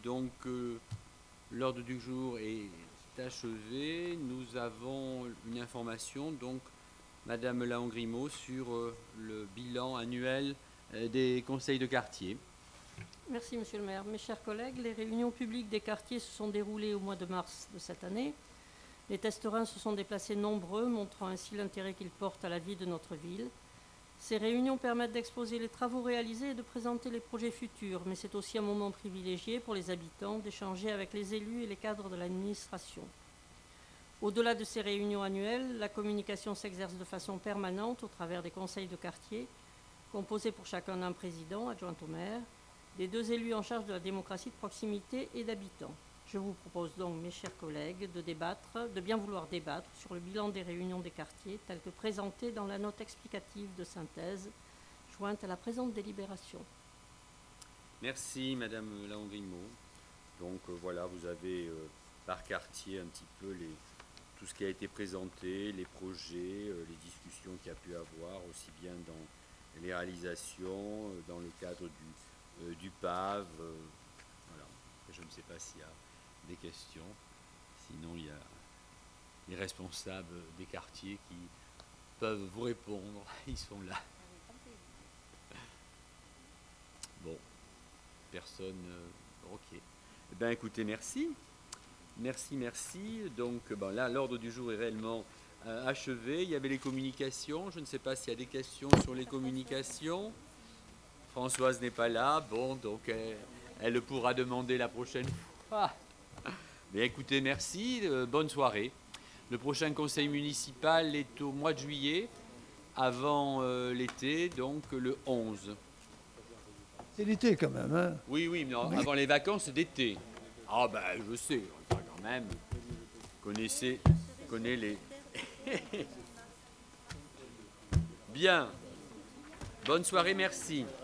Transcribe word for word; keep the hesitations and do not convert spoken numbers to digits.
donc, euh, l'ordre du jour est achevé. Nous avons une information, donc, Madame Lahon-Grimaud, sur euh, le bilan annuel euh, des conseils de quartier. Merci, Monsieur le maire. Mes chers collègues, les réunions publiques des quartiers se sont déroulées au mois de mars de cette année. Les testerains se sont déplacés nombreux, montrant ainsi l'intérêt qu'ils portent à la vie de notre ville. Ces réunions permettent d'exposer les travaux réalisés et de présenter les projets futurs, mais c'est aussi un moment privilégié pour les habitants d'échanger avec les élus et les cadres de l'administration. Au-delà de ces réunions annuelles, la communication s'exerce de façon permanente au travers des conseils de quartier, composés pour chacun d'un président, adjoint au maire, des deux élus en charge de la démocratie de proximité et d'habitants. Je vous propose donc, mes chers collègues, de débattre, de bien vouloir débattre sur le bilan des réunions des quartiers tel que présenté dans la note explicative de synthèse jointe à la présente délibération. Merci, Madame Lahon-Grimaud. Donc, euh, voilà, vous avez euh, par quartier un petit peu les, tout ce qui a été présenté, les projets, euh, les discussions qu'il y a pu avoir, aussi bien dans les réalisations, euh, dans le cadre du, euh, du P A V. Euh, voilà. Je ne sais pas s'il y a des questions. Sinon, il y a les responsables des quartiers qui peuvent vous répondre. Ils sont là. Bon, personne. Euh, ok. Eh bien, écoutez, merci. Merci, merci. Donc, ben, là, l'ordre du jour est réellement euh, achevé. Il y avait les communications. Je ne sais pas s'il y a des questions sur les communications. Françoise n'est pas là. Bon, donc, elle, elle pourra demander la prochaine fois. Mais écoutez, merci. Euh, bonne soirée. Le prochain conseil municipal est au mois de juillet, avant euh, l'été, donc le onze. C'est l'été quand même, hein? Oui, oui, mais oui. Avant les vacances d'été. Ah ben, je sais, enfin, quand même. Connaissez, connaissez les... Bien. Bonne soirée, merci.